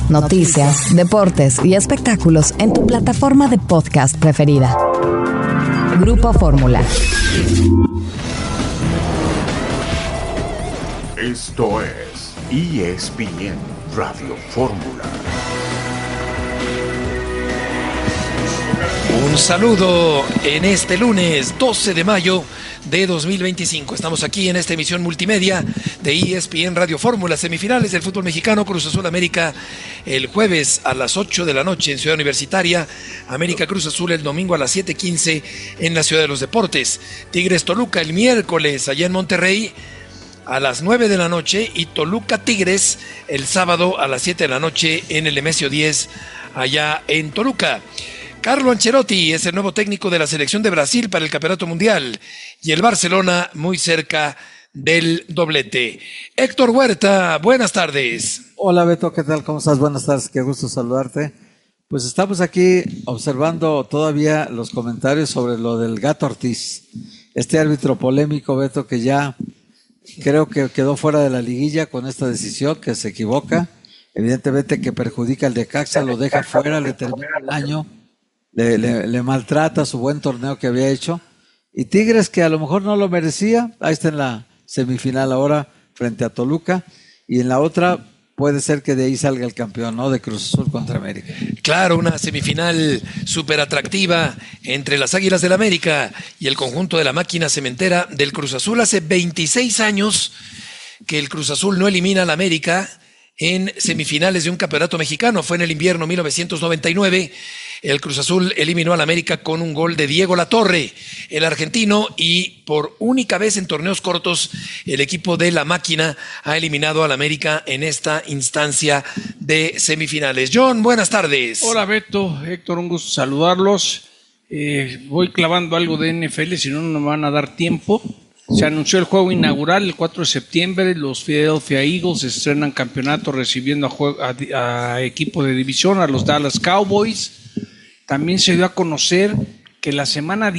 noticias, deportes y espectáculos en tu plataforma de podcast preferida. Grupo Fórmula. Esto es ESPN Radio Fórmula. Un saludo en este lunes 12 de mayo de 2025. Estamos aquí en esta emisión multimedia de ESPN Radio Fórmula, semifinales del fútbol mexicano, Cruz Azul América el jueves a las 8 de la noche en Ciudad Universitaria, América Cruz Azul el domingo a las 7:15 en la Ciudad de los Deportes, Tigres Toluca el miércoles allá en Monterrey a las 9 de la noche y Toluca Tigres el sábado a las 7 de la noche en el Nemesio 10 allá en Toluca. Carlo Ancelotti es el nuevo técnico de la selección de Brasil para el Campeonato Mundial y el Barcelona muy cerca del doblete. Héctor Huerta, buenas tardes. Hola Beto, ¿qué tal? ¿Cómo estás? Buenas tardes, qué gusto saludarte. Pues estamos aquí observando todavía los comentarios sobre lo del Gato Ortiz, este árbitro polémico, Beto, que ya creo que quedó fuera de la liguilla con esta decisión, que se equivoca, evidentemente que perjudica al Necaxa, lo deja fuera, le termina el año. Le maltrata su buen torneo que había hecho. Y Tigres, que a lo mejor no lo merecía, ahí está en la semifinal ahora frente a Toluca. Y en la otra puede ser que de ahí salga el campeón, ¿no? De Cruz Azul contra América. Claro, una semifinal súper atractiva entre las Águilas del América y el conjunto de la máquina cementera del Cruz Azul. Hace 26 años que el Cruz Azul no elimina al América en semifinales de un campeonato mexicano. Fue en el invierno 1999. El Cruz Azul eliminó al América con un gol de Diego Latorre, el argentino, y por única vez en torneos cortos el equipo de la máquina ha eliminado al América en esta instancia de semifinales. John, buenas tardes. Hola Beto, Héctor, un gusto saludarlos. Voy clavando algo de NFL, si no, no me van a dar tiempo. Se anunció el juego inaugural el 4 de septiembre. Los Philadelphia Eagles estrenan campeonato recibiendo a equipo de división, a los Dallas Cowboys. También se dio a conocer que la semana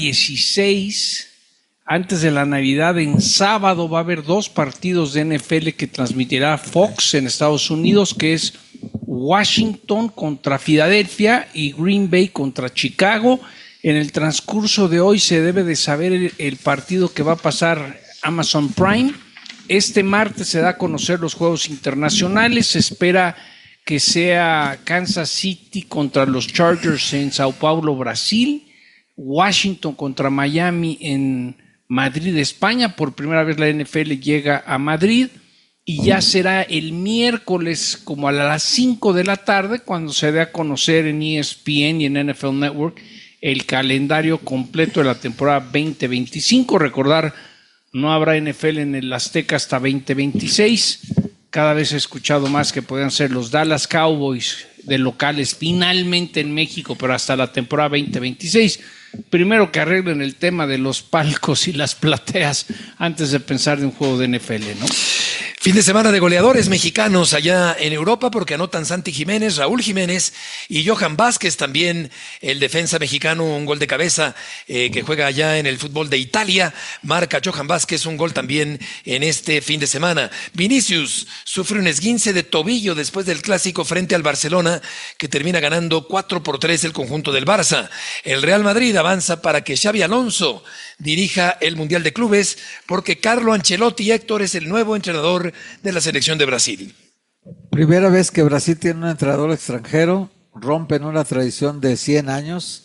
16, antes de la Navidad, en sábado, va a haber 2 partidos de NFL que transmitirá Fox en Estados Unidos, que es Washington contra Filadelfia y Green Bay contra Chicago. En el transcurso de hoy se debe de saber el partido que va a pasar Amazon Prime. Este martes se da a conocer los juegos internacionales. Se espera que sea Kansas City contra los Chargers en Sao Paulo, Brasil, Washington contra Miami en Madrid, España. Por primera vez la NFL llega a Madrid y ya será el miércoles como a las 5 de la tarde cuando se dé a conocer en ESPN y en NFL Network el calendario completo de la temporada 2025. Recordar, no habrá NFL en el Azteca hasta 2026. Cada vez he escuchado más que puedan ser los Dallas Cowboys de locales finalmente en México, pero hasta la temporada 2026. Primero que arreglen el tema de los palcos y las plateas antes de pensar en un juego de NFL, ¿no? Fin de semana de goleadores mexicanos allá en Europa, porque anotan Santi Jiménez, Raúl Jiménez y Johan Vázquez, también el defensa mexicano, un gol de cabeza que juega allá en el fútbol de Italia. Marca Johan Vázquez un gol también en este fin de semana. Vinicius sufre un esguince de tobillo después del clásico frente al Barcelona, que termina ganando 4-3 el conjunto del Barça. El Real Madrid avanza para que Xabi Alonso dirija el Mundial de Clubes, porque Carlo Ancelotti, Héctor, es el nuevo entrenador de la selección de Brasil. Primera vez que Brasil tiene un entrenador extranjero, rompen una tradición de 100 años.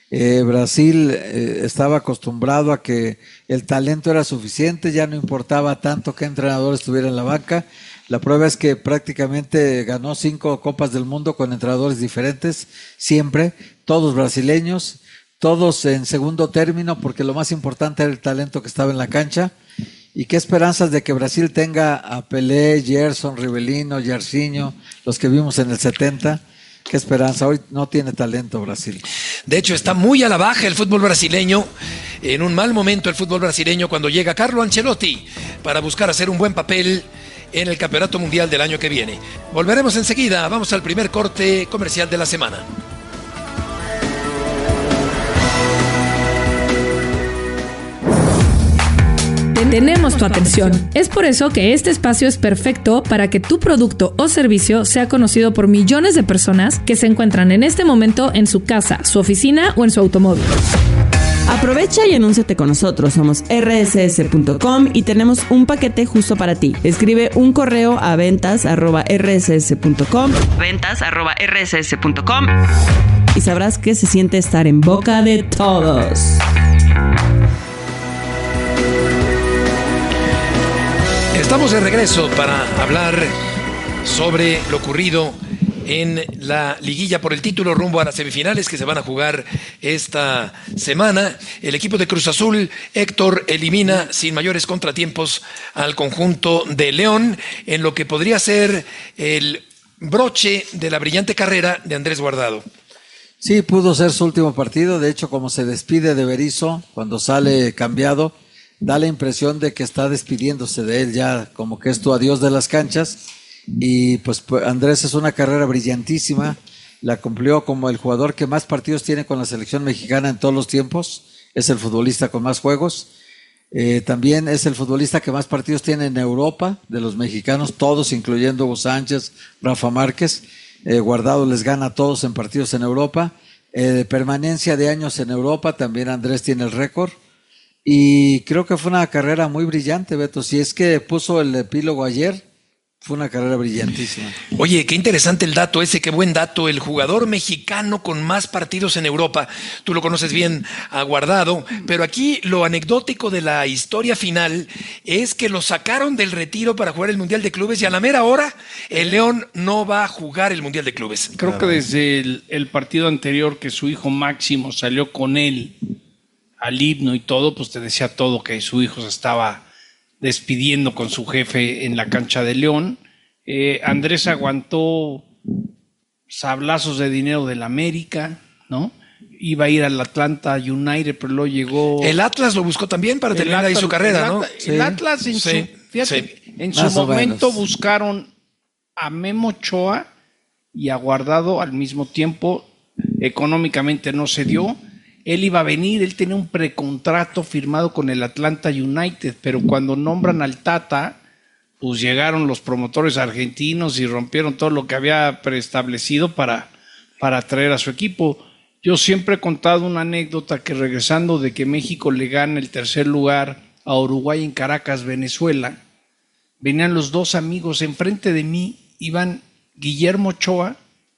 Brasil estaba acostumbrado a que el talento era suficiente, ya no importaba tanto qué entrenador estuviera en la banca. La prueba es que prácticamente ganó 5 Copas del Mundo con entrenadores diferentes, siempre, todos brasileños, todos en segundo término, porque lo más importante era el talento que estaba en la cancha. Y qué esperanzas de que Brasil tenga a Pelé, Gerson, Rivelino, Jairzinho, los que vimos en el 70. Qué esperanza, hoy no tiene talento Brasil. De hecho, está muy a la baja el fútbol brasileño, en un mal momento el fútbol brasileño cuando llega Carlo Ancelotti para buscar hacer un buen papel en el Campeonato Mundial del año que viene. Volveremos enseguida, vamos al primer corte comercial de la semana. tenemos tu atención. Es por eso que este espacio es perfecto para que tu producto o servicio sea conocido por millones de personas que se encuentran en este momento en su casa, su oficina o en su automóvil. Aprovecha y anúnciate con nosotros. Somos rss.com y tenemos un paquete justo para ti. Escribe un correo a ventas@rss.com y sabrás que se siente estar en boca de todos. Estamos de regreso para hablar sobre lo ocurrido en la liguilla por el título rumbo a las semifinales que se van a jugar esta semana. El equipo de Cruz Azul, Héctor, elimina sin mayores contratiempos al conjunto de León en lo que podría ser el broche de la brillante carrera de Andrés Guardado. Sí, pudo ser su último partido. De hecho, como se despide de Berizzo cuando sale cambiado, da la impresión de que está despidiéndose de él ya, como que es tu adiós de las canchas. Y pues Andrés es una carrera brillantísima, la cumplió como el jugador que más partidos tiene con la selección mexicana en todos los tiempos, es el futbolista con más juegos, también es el futbolista que más partidos tiene en Europa, de los mexicanos, todos, incluyendo Hugo Sánchez, Rafa Márquez. Guardado les gana a todos en partidos en Europa, permanencia de años en Europa, también Andrés tiene el récord. Y creo que fue una carrera muy brillante, Beto, si es que puso el epílogo ayer. Fue una carrera brillantísima. Oye, qué interesante el dato ese, qué buen dato. El jugador mexicano con más partidos en Europa. Tú lo conoces bien, a Guardado. Pero aquí lo anecdótico de la historia final es que lo sacaron del retiro para jugar el Mundial de Clubes y a la mera hora el León no va a jugar el Mundial de Clubes. Creo que desde el partido anterior que su hijo Máximo salió con él al himno y todo, pues te decía todo que su hijo se estaba despidiendo con su jefe en la cancha de León. Andrés aguantó sablazos de dinero del América, ¿no? Iba a ir al Atlanta United, pero luego llegó... El Atlas lo buscó también para terminar ahí su carrera, ¿no? El Atlas en su momento buscaron a Memo Ochoa y a Guardado al mismo tiempo. Económicamente no se dio. Él iba a venir, él tenía un precontrato firmado con el Atlanta United, pero cuando nombran al Tata, pues llegaron los promotores argentinos y rompieron todo lo que había preestablecido para traer a su equipo. Yo siempre he contado una anécdota que regresando de que México le gana el tercer lugar a Uruguay en Caracas, Venezuela, venían los dos amigos enfrente de mí, iban Guillermo Ochoa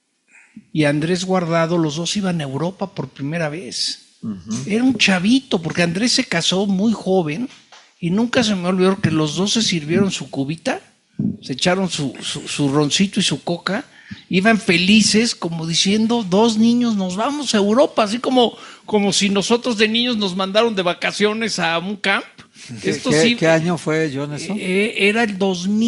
y Andrés Guardado, los dos iban a Europa por primera vez. Era un chavito, porque Andrés se casó muy joven y nunca se me olvidó que los dos se sirvieron su cubita, se echaron su roncito y su coca, iban felices como diciendo, dos niños nos vamos a Europa, así como si nosotros de niños nos mandaron de vacaciones a un camp. ¿Qué año fue, John, eso? Era el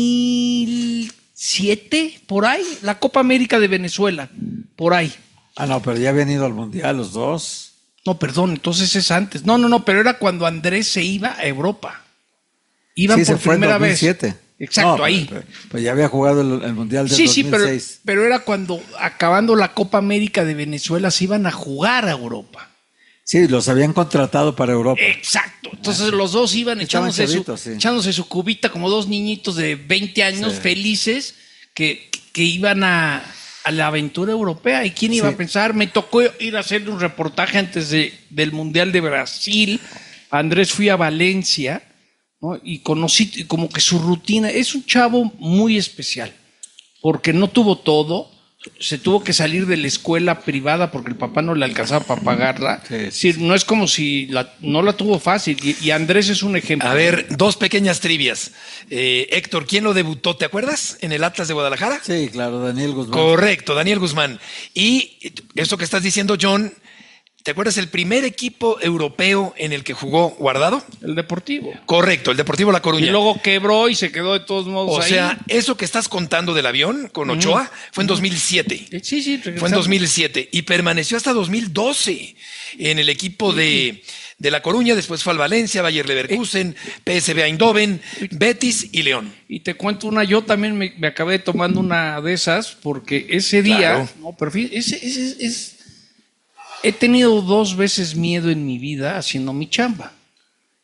2007, por ahí, la Copa América de Venezuela, por ahí. Ah, no, pero ya habían ido al Mundial los dos. No, perdón, entonces es antes. No, pero era cuando Andrés se iba a Europa. Iban por primera vez. 2007. Exacto, no, ahí. Pues ya había jugado el Mundial del 2006. Sí, pero era cuando, acabando la Copa América de Venezuela, se iban a jugar a Europa. Sí, los habían contratado para Europa. Exacto. Entonces los dos iban echándose su cubita como dos niñitos de 20 años felices que iban a la aventura europea. ¿Y quién iba a pensar? Me tocó ir a hacer un reportaje antes del Mundial de Brasil. Andrés, fui a Valencia, ¿no? Y conocí como que su rutina. Es un chavo muy especial porque no tuvo todo. Se tuvo que salir de la escuela privada porque el papá no le alcanzaba para pagarla. Sí. Es decir, no es como si no la tuvo fácil. Y Andrés es un ejemplo. A ver, dos pequeñas trivias. Héctor, ¿quién lo debutó? ¿Te acuerdas? ¿En el Atlas de Guadalajara? Sí, claro, Daniel Guzmán. Correcto, Daniel Guzmán. Y esto que estás diciendo, John, ¿te acuerdas el primer equipo europeo en el que jugó Guardado? El Deportivo. Correcto, el Deportivo La Coruña. Y luego quebró y se quedó de todos modos ahí. O sea, eso que estás contando del avión con Ochoa fue en 2007. Sí, fue en 2007 y permaneció hasta 2012 en el equipo de La Coruña. Después fue al Valencia, Bayer Leverkusen, PSV Eindhoven, Betis y León. Y te cuento una, yo también me acabé tomando una de esas porque ese día... Claro. No, pero fíjate, he tenido 2 veces miedo en mi vida haciendo mi chamba.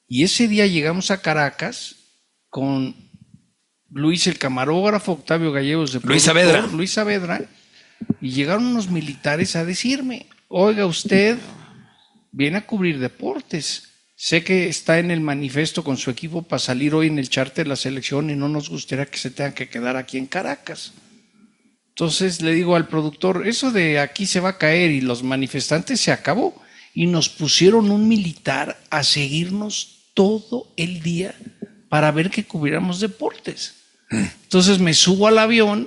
Y ese día llegamos a Caracas con Luis, el camarógrafo, Octavio Gallegos, de Luis Saavedra, y llegaron unos militares a decirme, oiga, usted viene a cubrir deportes. Sé que está en el manifiesto con su equipo para salir hoy en el charter de la selección y no nos gustaría que se tenga que quedar aquí en Caracas. Entonces le digo al productor, eso de aquí se va a caer y los manifestantes se acabó. Y nos pusieron un militar a seguirnos todo el día para ver que cubriéramos deportes. Entonces me subo al avión,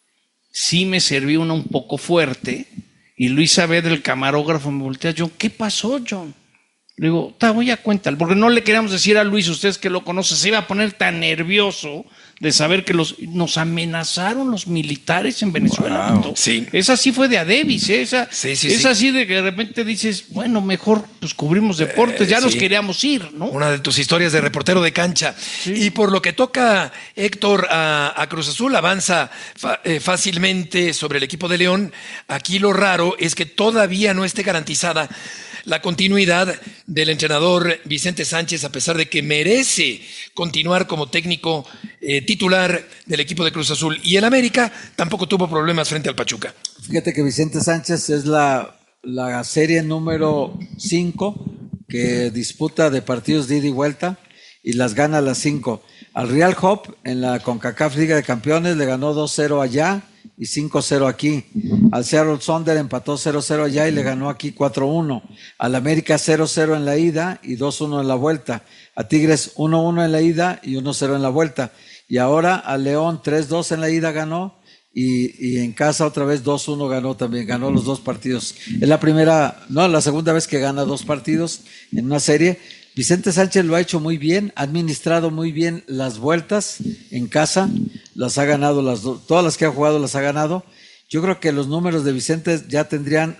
sí me serví una un poco fuerte, y Luis Saavedra, el camarógrafo, me voltea, John, ¿qué pasó, John? Le digo, te voy a contar, porque no le queríamos decir a Luis, ustedes que lo conocen, se iba a poner tan nervioso de saber que nos amenazaron los militares en Venezuela. Wow, sí. Esa sí fue de a Davis, esa sí. de que de repente dices, bueno, mejor pues cubrimos deportes, ya nos queríamos ir, ¿no? Una de tus historias de reportero de cancha. Sí. Y por lo que toca, Héctor, a Cruz Azul, avanza fácilmente sobre el equipo de León. Aquí lo raro es que todavía no esté garantizada la continuidad del entrenador Vicente Sánchez, a pesar de que merece continuar como técnico titular del equipo de Cruz Azul. Y el América tampoco tuvo problemas frente al Pachuca. Fíjate que Vicente Sánchez es la serie número 5 que disputa de partidos de ida y vuelta y las gana las 5. Al Real Hope en la CONCACAF Liga de Campeones le ganó 2-0 allá y 5-0 aquí. Al Seattle Thunder empató 0-0 allá y le ganó aquí 4-1. Al América 0-0 en la ida y 2-1 en la vuelta. A Tigres 1-1 en la ida y 1-0 en la vuelta. Y ahora a León 3-2 en la ida ganó y en casa otra vez 2-1 ganó también. Ganó los dos partidos. Es la segunda vez que gana dos partidos en una serie. Vicente Sánchez lo ha hecho muy bien, ha administrado muy bien las vueltas en casa, las ha ganado todas las que ha jugado las ha ganado. Yo creo que los números de Vicente ya tendrían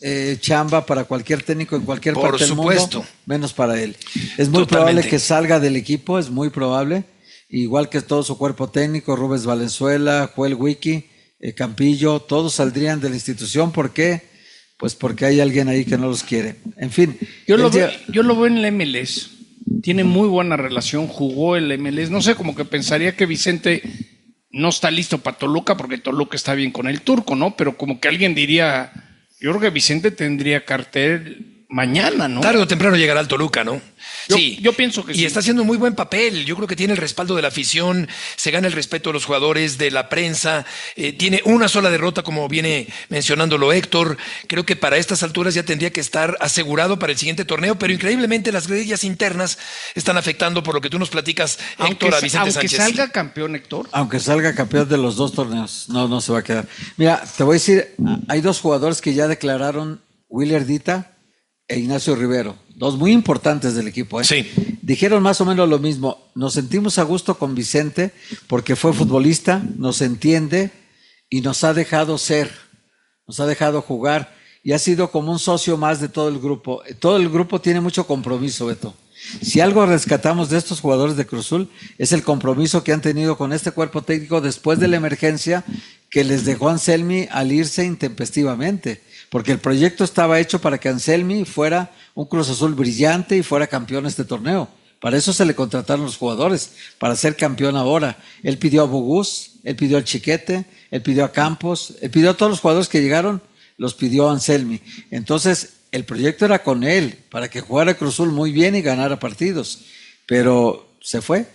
chamba para cualquier técnico en cualquier parte del mundo, menos para él. Es muy probable que salga del equipo, es muy probable, igual que todo su cuerpo técnico, Rubens Valenzuela, Joel Wiki, Campillo, todos saldrían de la institución. ¿Por qué? Pues porque hay alguien ahí que no los quiere. En fin. Yo lo veo en el MLS. Tiene muy buena relación, jugó el MLS. No sé, como que pensaría que Vicente no está listo para Toluca, porque Toluca está bien con el turco, ¿no? Pero como que alguien diría, yo creo que Vicente tendría cartel mañana, ¿no? Tarde o temprano llegará al Toluca, ¿no? Yo pienso que sí. Y está haciendo un muy buen papel. Yo creo que tiene el respaldo de la afición, se gana el respeto de los jugadores, de la prensa. Tiene una sola derrota, como viene mencionándolo Héctor. Creo que para estas alturas ya tendría que estar asegurado para el siguiente torneo, pero increíblemente las guerrillas internas están afectando, por lo que tú nos platicas, Héctor, a Vicente Sánchez. Aunque salga campeón, Héctor. Aunque salga campeón de los dos torneos, no se va a quedar. Mira, te voy a decir, hay dos jugadores que ya declararon, Willer Dita e Ignacio Rivero, dos muy importantes del equipo. Sí. Dijeron más o menos lo mismo. Nos sentimos a gusto con Vicente porque fue futbolista, nos entiende y nos ha dejado ser, nos ha dejado jugar y ha sido como un socio más de todo el grupo. Todo el grupo tiene mucho compromiso, Beto. Si algo rescatamos de estos jugadores de Cruz Azul es el compromiso que han tenido con este cuerpo técnico después de la emergencia que les dejó Anselmi al irse intempestivamente. Porque el proyecto estaba hecho para que Anselmi fuera un Cruz Azul brillante y fuera campeón este torneo. Para eso se le contrataron los jugadores, para ser campeón ahora. Él pidió a Bogús, él pidió al Chiquete, él pidió a Campos, él pidió a todos los jugadores que llegaron, los pidió a Anselmi. Entonces, el proyecto era con él, para que jugara Cruz Azul muy bien y ganara partidos. Pero se fue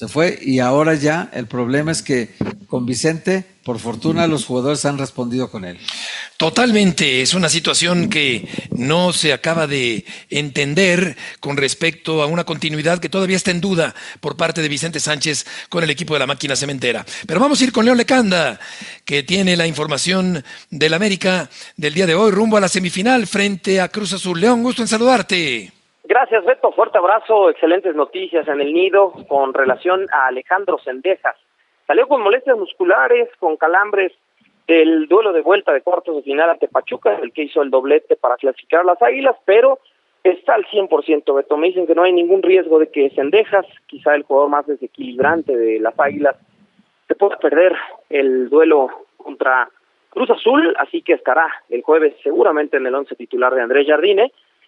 y ahora ya el problema es que con Vicente, por fortuna, los jugadores han respondido con él. Totalmente, es una situación que no se acaba de entender con respecto a una continuidad que todavía está en duda por parte de Vicente Sánchez con el equipo de la máquina cementera. Pero vamos a ir con León Lecanda, que tiene la información del América del día de hoy, rumbo a la semifinal frente a Cruz Azul. León, gusto en saludarte. Gracias, Beto. Fuerte abrazo. Excelentes noticias en el nido con relación a Alejandro Cendejas. Salió con molestias musculares, con calambres del duelo de vuelta de cuartos de final ante Pachuca, el que hizo el doblete para clasificar a las Águilas, pero está al 100%, Beto. Me dicen que no hay ningún riesgo de que Cendejas, quizá el jugador más desequilibrante de las Águilas, se pueda perder el duelo contra Cruz Azul, así que estará el jueves seguramente en el 11 titular de Andrés Jardine.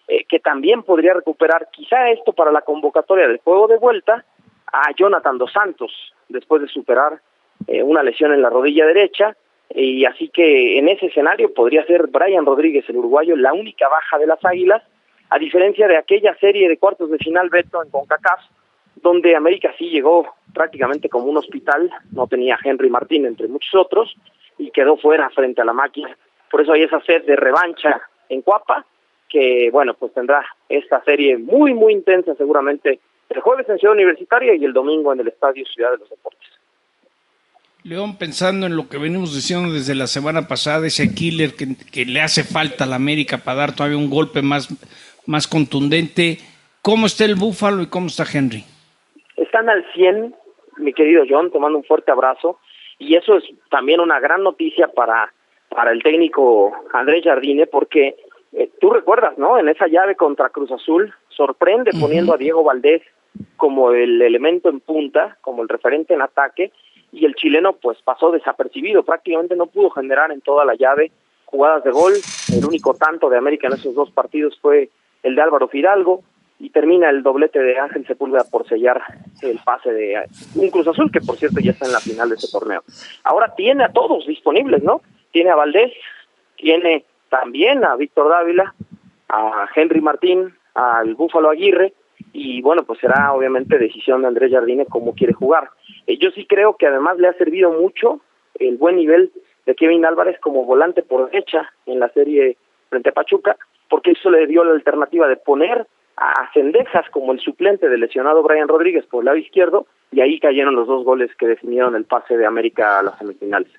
que también podría recuperar, quizá esto para la convocatoria del juego de vuelta, a Jonathan Dos Santos, después de superar una lesión en la rodilla derecha, y así que en ese escenario podría ser Brian Rodríguez, el uruguayo, la única baja de las Águilas, a diferencia de aquella serie de cuartos de final, Beto, en CONCACAF, donde América sí llegó prácticamente como un hospital, no tenía a Henry Martín entre muchos otros, y quedó fuera frente a la Máquina. Por eso hay esa sed de revancha en Cuapa, que bueno, pues tendrá esta serie muy, muy intensa seguramente el jueves en Ciudad Universitaria y el domingo en el Estadio Ciudad de los Deportes. León, pensando en lo que venimos diciendo desde la semana pasada, ese killer que le hace falta a la América para dar todavía un golpe más contundente, ¿cómo está el Búfalo y cómo está Henry? Están al 100, mi querido John, te mando un fuerte abrazo, y eso es también una gran noticia para el técnico Andrés Jardine, porque tú recuerdas, ¿no? En esa llave contra Cruz Azul, sorprende poniendo a Diego Valdés como el elemento en punta, como el referente en ataque, y el chileno pues pasó desapercibido, prácticamente no pudo generar en toda la llave jugadas de gol. El único tanto de América en esos dos partidos fue el de Álvaro Fidalgo, y termina el doblete de Ángel Sepúlveda por sellar el pase de un Cruz Azul, que por cierto ya está en la final de este torneo. Ahora tiene a todos disponibles, ¿no? Tiene a Valdés, tiene también a Víctor Dávila, a Henry Martín, al Búfalo Aguirre, y bueno, pues será obviamente decisión de Andrés Jardine cómo quiere jugar. Yo sí creo que además le ha servido mucho el buen nivel de Kevin Álvarez como volante por derecha en la serie frente a Pachuca, porque eso le dio la alternativa de poner a Cendejas como el suplente del lesionado Brian Rodríguez por el lado izquierdo, y ahí cayeron los dos goles que definieron el pase de América a las semifinales.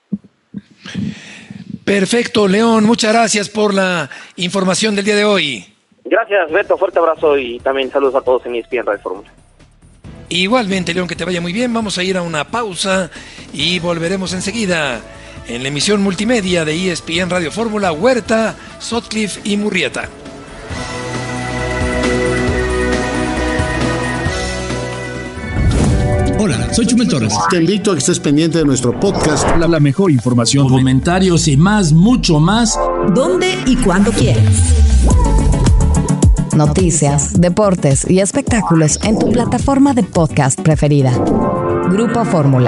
Perfecto, León, muchas gracias por la información del día de hoy. Gracias, Beto, fuerte abrazo y también saludos a todos en ESPN Radio Fórmula. Igualmente, León, que te vaya muy bien. Vamos a ir a una pausa y volveremos enseguida en la emisión multimedia de ESPN Radio Fórmula, Huerta, Sotcliffe y Murrieta. Hola, soy Chumel Torres. Te invito a que estés pendiente de nuestro podcast. La mejor información, comentarios y mucho más. ¿Dónde y cuándo quieras? Noticias, deportes y espectáculos en tu plataforma de podcast preferida. Grupo Fórmula.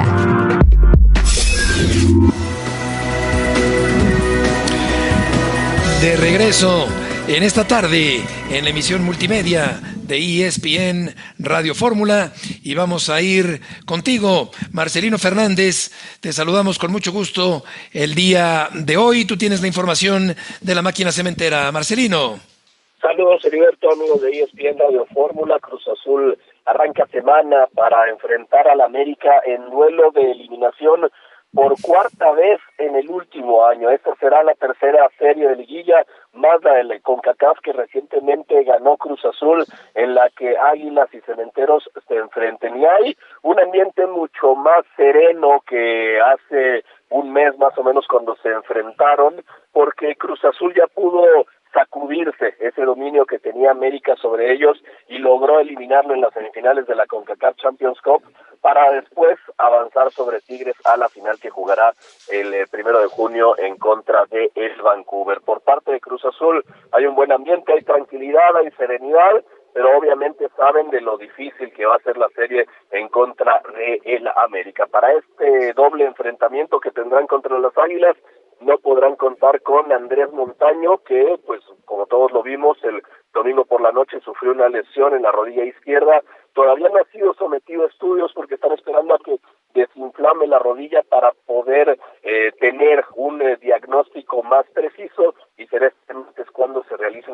De regreso en esta tarde en la emisión multimedia de ESPN Radio Fórmula, y vamos a ir contigo, Marcelino Fernández. Te saludamos con mucho gusto el día de hoy. Tú tienes la información de la máquina cementera, Marcelino. Saludos, Heriberto, amigos de ESPN Radio Fórmula. Cruz Azul arranca semana para enfrentar al América en duelo de eliminación por cuarta vez en el último año. Esta será la tercera serie de liguilla, más la del CONCACAF que recientemente ganó Cruz Azul, en la que Águilas y Cementeros se enfrenten. Y hay un ambiente mucho más sereno que hace un mes más o menos cuando se enfrentaron, porque Cruz Azul ya pudo sacudirse ese dominio que tenía América sobre ellos y logró eliminarlo en las semifinales de la CONCACAF Champions Cup, para después avanzar sobre Tigres a la final que jugará el 1 de junio en contra de el Vancouver. Por parte de Cruz Azul hay un buen ambiente, hay tranquilidad, hay serenidad, pero obviamente saben de lo difícil que va a ser la serie en contra de el América. Para este doble enfrentamiento que tendrán contra las Águilas, no podrán contar con Andrés Montaño, que pues como todos lo vimos el domingo por la noche sufrió una lesión en la rodilla izquierda. Todavía no ha sido sometido a estudios porque están esperando a que desinflame la rodilla para poder tener un diagnóstico más preciso, y será este martes cuando se realice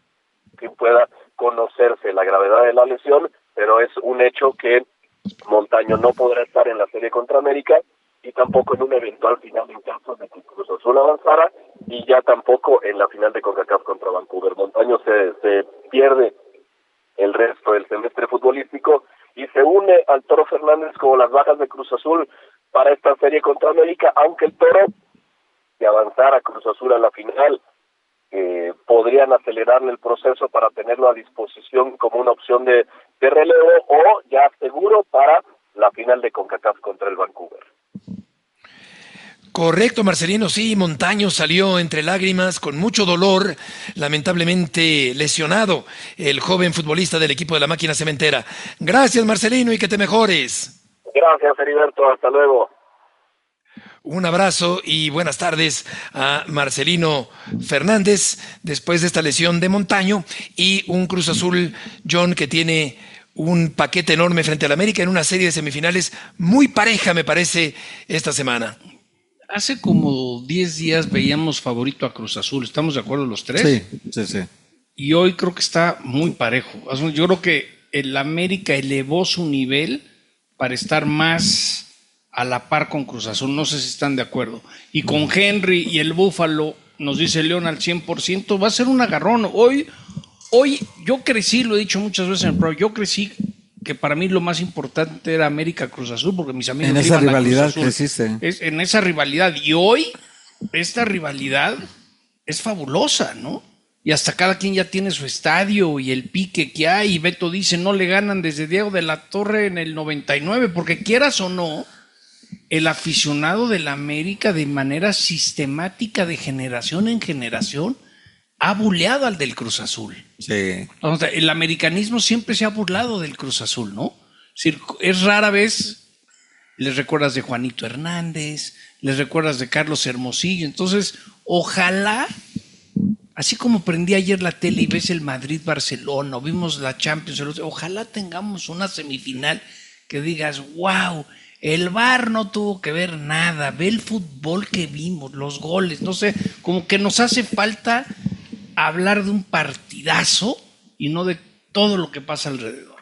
que pueda conocerse la gravedad de la lesión, pero es un hecho que Montaño no podrá estar en la serie contra América y tampoco en un eventual final en caso de que Cruz Azul avanzara, y ya tampoco en la final de CONCACAF contra Vancouver. Montaño se pierde el resto del semestre futbolístico y se une al Toro Fernández como las bajas de Cruz Azul para esta serie contra América, aunque el Toro, de avanzar a Cruz Azul a la final, podrían acelerarle el proceso para tenerlo a disposición como una opción de relevo o ya seguro para la final de CONCACAF contra el Vancouver. Correcto, Marcelino, sí, Montaño salió entre lágrimas, con mucho dolor, lamentablemente lesionado, el joven futbolista del equipo de la Máquina Cementera. Gracias, Marcelino, y que te mejores. Gracias, Heriberto, hasta luego. Un abrazo y buenas tardes a Marcelino Fernández después de esta lesión de Montaño y un Cruz Azul, John, que tiene un paquete enorme frente al América en una serie de semifinales muy pareja, me parece, esta semana. Hace como 10 días veíamos favorito a Cruz Azul, ¿estamos de acuerdo los tres? Sí. Y hoy creo que está muy parejo. Yo creo que el América elevó su nivel para estar más a la par con Cruz Azul, no sé si están de acuerdo. Y con Henry y el Búfalo, nos dice León al 100%, va a ser un agarrón. Hoy yo crecí, lo he dicho muchas veces en el programa, yo crecí que para mí lo más importante era América Cruz Azul, porque mis amigos en esa rivalidad que existe. En esa rivalidad. Y hoy, esta rivalidad es fabulosa, ¿no? Y hasta cada quien ya tiene su estadio y el pique que hay. Y Beto dice, no le ganan desde Diego de la Torre en el 99, porque quieras o no, el aficionado de la América de manera sistemática, de generación en generación, ha buleado al del Cruz Azul. Sí. O sea, el americanismo siempre se ha burlado del Cruz Azul, ¿no? Es rara vez les recuerdas de Juanito Hernández, les recuerdas de Carlos Hermosillo. Entonces, ojalá, así como prendí ayer la tele y ves el Madrid-Barcelona, o vimos la Champions, ojalá tengamos una semifinal que digas, wow, el VAR no tuvo que ver nada, ve el fútbol que vimos, los goles, no sé, como que nos hace falta hablar de un partidazo y no de todo lo que pasa alrededor.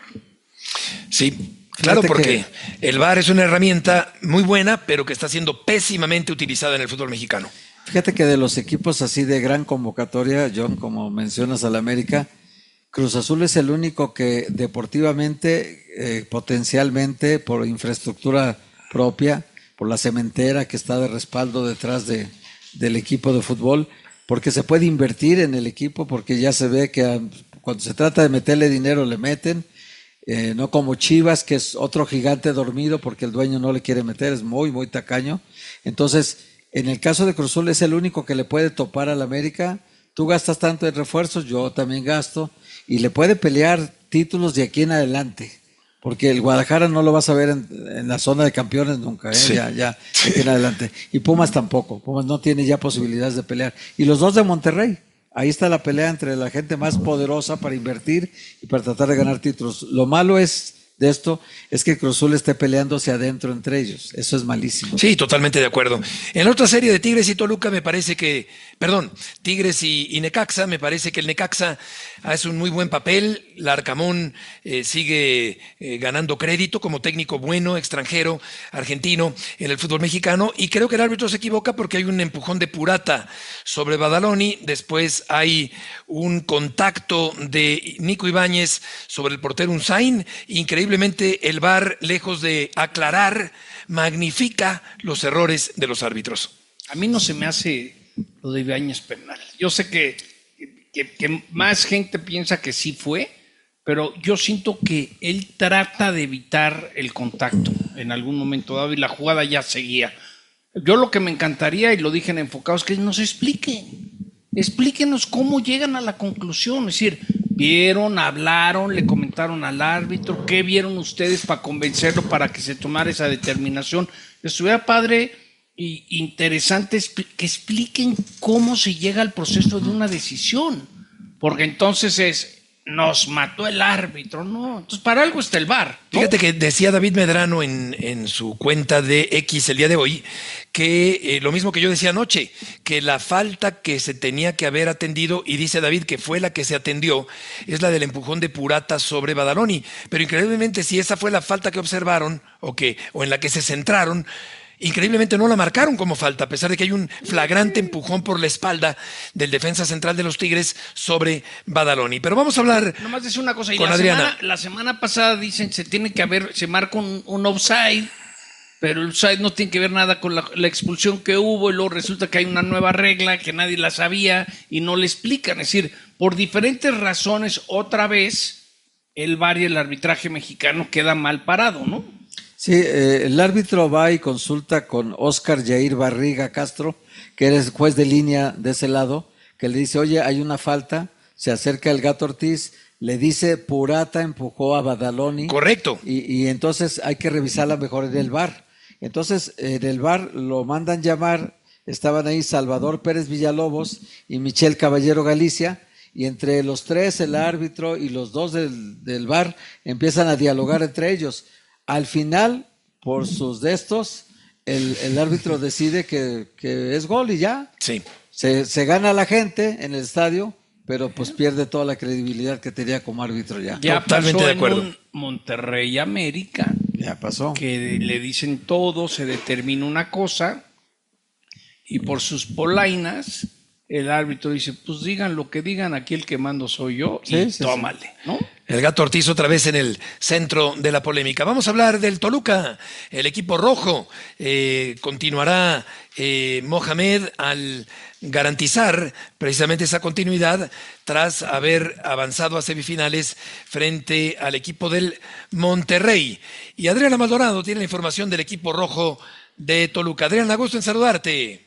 Sí, claro, porque el VAR es una herramienta muy buena, pero que está siendo pésimamente utilizada en el fútbol mexicano. Fíjate que de los equipos así de gran convocatoria, John, como mencionas al América, Cruz Azul es el único que deportivamente, potencialmente, por infraestructura propia, por la cementera que está de respaldo detrás del equipo de fútbol, porque se puede invertir en el equipo, porque ya se ve que cuando se trata de meterle dinero le meten, no como Chivas, que es otro gigante dormido porque el dueño no le quiere meter, es muy, muy tacaño. Entonces, en el caso de Cruz Azul es el único que le puede topar al América. Tú gastas tanto en refuerzos, yo también gasto, y le puede pelear títulos de aquí en adelante, porque el Guadalajara no lo vas a ver en la zona de campeones nunca, Sí. ya de aquí en adelante. Y Pumas tampoco, Pumas no tiene ya posibilidades de pelear. Y los dos de Monterrey, ahí está la pelea entre la gente más poderosa para invertir y para tratar de ganar títulos. Lo malo de esto es que Cruz Azul esté peleando hacia adentro entre ellos. Eso es malísimo. Sí, totalmente de acuerdo. En la otra serie de Tigres y Toluca me parece que, Tigres y Necaxa, me parece que el Necaxa hace un muy buen papel. Larcamón sigue ganando crédito como técnico bueno, extranjero, argentino en el fútbol mexicano, y creo que el árbitro se equivoca porque hay un empujón de Purata sobre Badaloni, después hay un contacto de Nico Ibáñez sobre el portero Unzain. Increíblemente el VAR, lejos de aclarar, magnifica los errores de los árbitros. A mí no se me hace lo de Ibáñez penal. Yo sé que más gente piensa que sí fue, pero yo siento que él trata de evitar el contacto en algún momento dado y la jugada ya seguía. Yo lo que me encantaría, y lo dije en Enfocados, que nos explíquenos cómo llegan a la conclusión. Es decir, vieron, hablaron, le comentaron al árbitro, ¿qué vieron ustedes para convencerlo para que se tomara esa determinación? Estuviera padre y interesante que expliquen cómo se llega al proceso de una decisión, porque entonces nos mató el árbitro, ¿no? Entonces para algo está el VAR, ¿no? Fíjate que decía David Medrano en su cuenta de X el día de hoy que lo mismo que yo decía anoche, que la falta que se tenía que haber atendido, y dice David que fue la que se atendió, es la del empujón de Purata sobre Badaloni, pero increíblemente si esa fue la falta que observaron o en la que se centraron, increíblemente no la marcaron como falta, a pesar de que hay un flagrante empujón por la espalda del defensa central de los Tigres sobre Badaloni. Pero vamos a hablar. Nomás decir una cosa, y con Adriana. La semana pasada dicen se marca un offside, pero el offside no tiene que ver nada con la expulsión que hubo, y luego resulta que hay una nueva regla que nadie la sabía y no le explican. Es decir, por diferentes razones, otra vez el VAR y el arbitraje mexicano queda mal parado, ¿no? Sí, el árbitro va y consulta con Óscar Jair Barriga Castro, que eres juez de línea de ese lado, que le dice, oye, hay una falta, se acerca el Gato Ortiz, le dice, Purata empujó a Badaloni. Correcto. Y entonces hay que revisarla mejor en el VAR. Entonces, en el VAR lo mandan llamar, estaban ahí Salvador Pérez Villalobos y Michelle Caballero Galicia, y entre los tres, el árbitro y los dos del VAR, empiezan a dialogar entre ellos. Al final, por sus destos, el árbitro decide que es gol y ya. Sí. Se gana la gente en el estadio, pero pues pierde toda la credibilidad que tenía como árbitro ya. Ya Totalmente pasó de acuerdo. en un Monterrey América. Ya pasó. Que le dicen todo, se determina una cosa y por sus polainas el árbitro dice, pues digan lo que digan, aquí el que mando soy yo y tómale, ¿no? El Gato Ortiz otra vez en el centro de la polémica. Vamos a hablar del Toluca, el equipo rojo. Continuará Mohamed al garantizar precisamente esa continuidad tras haber avanzado a semifinales frente al equipo del Monterrey. Y Adriana Maldonado tiene la información del equipo rojo de Toluca. Adriana, gusto en saludarte.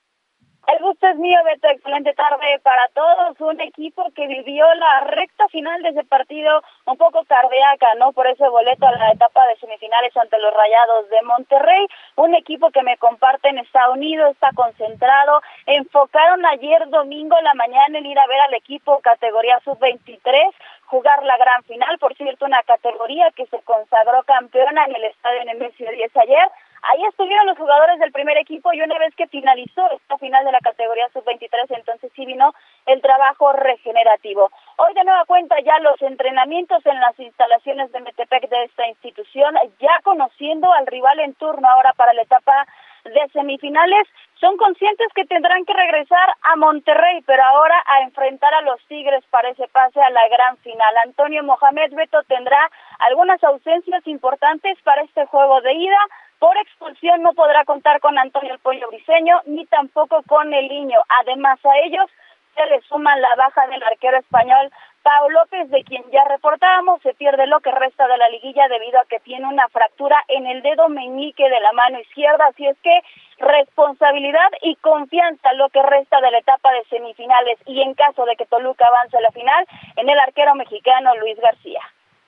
El gusto es mío, Beto. Excelente tarde para todos. Un equipo que vivió la recta final de ese partido un poco cardíaca, ¿no? Por ese boleto a la etapa de semifinales ante los Rayados de Monterrey. Un equipo que me comparten está unido, está concentrado. Enfocaron ayer domingo en la mañana en ir a ver al equipo categoría sub-23 jugar la gran final. Por cierto, una categoría que se consagró campeona en el estadio Nemesio 10 ayer. Ahí estuvieron los jugadores del primer equipo y una vez que finalizó esta final de la categoría sub-23, entonces sí vino el trabajo regenerativo. Hoy de nueva cuenta ya los entrenamientos en las instalaciones de Metepec de esta institución, ya conociendo al rival en turno ahora para la etapa de semifinales, son conscientes que tendrán que regresar a Monterrey, pero ahora a enfrentar a los Tigres para ese pase a la gran final. Antonio Mohamed, Beto, tendrá algunas ausencias importantes para este juego de ida. Por expulsión no podrá contar con Antonio El Pollo Briseño, ni tampoco con el Niño. Además a ellos se le suma la baja del arquero español Pau López, de quien ya reportábamos, se pierde lo que resta de la liguilla debido a que tiene una fractura en el dedo meñique de la mano izquierda, así es que responsabilidad y confianza lo que resta de la etapa de semifinales y en caso de que Toluca avance a la final, en el arquero mexicano Luis García.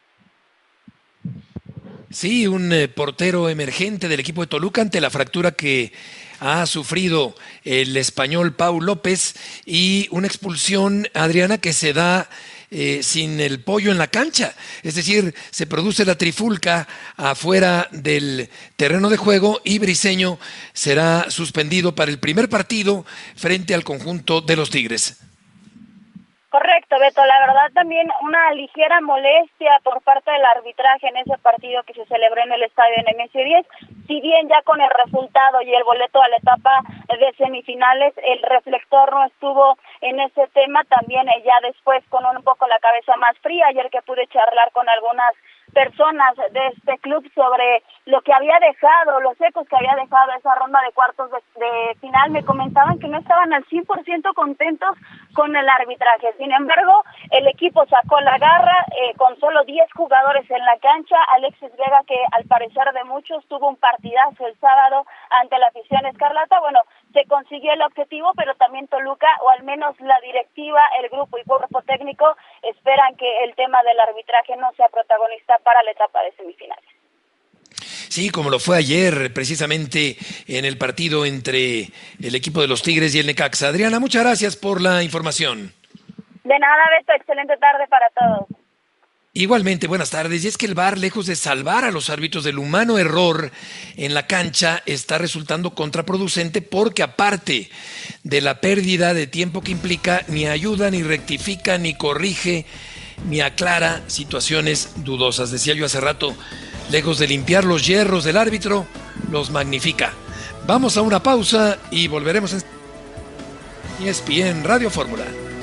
Sí, un portero emergente del equipo de Toluca ante la fractura que ha sufrido el español Pau López y una expulsión, Adriana, que se da sin el Pollo en la cancha. Es decir, se produce la trifulca afuera del terreno de juego y Briseño será suspendido para el primer partido frente al conjunto de los Tigres. Correcto, Beto. La verdad también una ligera molestia por parte del arbitraje en ese partido que se celebró en el estadio Nemesio 10. Si bien ya con el resultado y el boleto a la etapa de semifinales, el reflector no estuvo en ese tema, también ya después con un poco la cabeza más fría, ayer que pude charlar con algunas personas de este club sobre lo que había dejado, los ecos que había dejado esa ronda de cuartos de final, me comentaban que no estaban al 100% contentos con el arbitraje. Sin embargo, el equipo sacó la garra con solo 10 jugadores en la cancha. Alexis Vega, que al parecer de muchos tuvo un partidazo el sábado ante la afición escarlata, bueno, se consiguió el objetivo, pero también Toluca, o al menos la directiva, el grupo y cuerpo técnico, esperan que el tema del arbitraje no sea protagonista para la etapa de semifinales. Sí, como lo fue ayer, precisamente en el partido entre el equipo de los Tigres y el Necaxa. Adriana, muchas gracias por la información. De nada, Beto, excelente tarde para todos. Igualmente, buenas tardes. Y es que el VAR, lejos de salvar a los árbitros del humano error en la cancha, está resultando contraproducente porque aparte de la pérdida de tiempo que implica, ni ayuda, ni rectifica, ni corrige, ni aclara situaciones dudosas. Decía yo hace rato, lejos de limpiar los hierros del árbitro, los magnifica. Vamos a una pausa y volveremos en ESPN Radio Fórmula.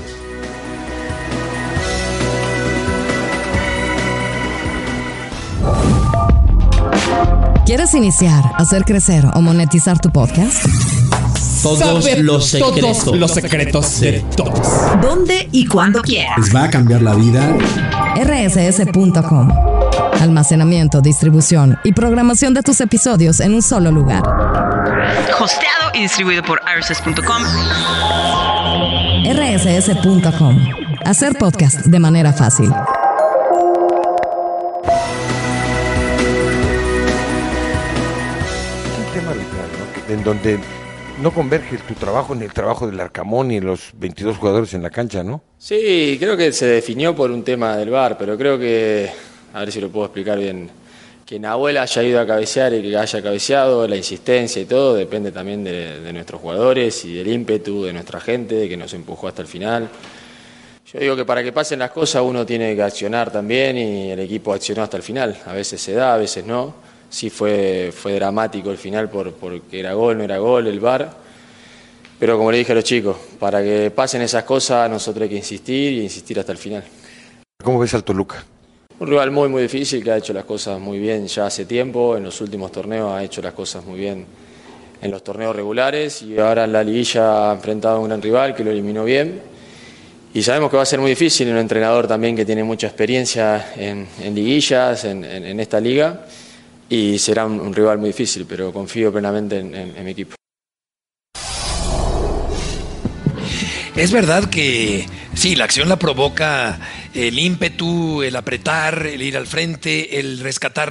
¿Quieres iniciar, hacer crecer o monetizar tu podcast? Todos los secretos de todos. ¿Dónde y cuándo quieras? Les va a cambiar la vida. rss.com Almacenamiento, distribución y programación de tus episodios en un solo lugar. Hosteado y distribuido por rss.com. rss.com. Hacer podcast de manera fácil. Tema arbitral, ¿no? En donde no converge tu trabajo en el trabajo del Arcamón y los 22 jugadores en la cancha, ¿no? Sí, creo que se definió por un tema del VAR, pero creo que, a ver si lo puedo explicar bien, que Nahuel haya ido a cabecear y que haya cabeceado, la insistencia y todo, depende también de nuestros jugadores y del ímpetu de nuestra gente que nos empujó hasta el final. Yo digo que para que pasen las cosas uno tiene que accionar también y el equipo accionó hasta el final. A veces se da, a veces no. Sí fue dramático el final porque era gol, no era gol, el VAR. Pero como le dije a los chicos, para que pasen esas cosas nosotros hay que insistir y insistir hasta el final. ¿Cómo ves al Toluca? Un rival muy, muy difícil que ha hecho las cosas muy bien ya hace tiempo. En los últimos torneos ha hecho las cosas muy bien en los torneos regulares y ahora en la liguilla ha enfrentado a un gran rival que lo eliminó bien. Y sabemos que va a ser muy difícil, un entrenador también que tiene mucha experiencia en liguillas, en esta liga. Y será un rival muy difícil, pero confío plenamente en mi equipo. Es verdad que sí, la acción la provoca el ímpetu, el apretar, el ir al frente, el rescatar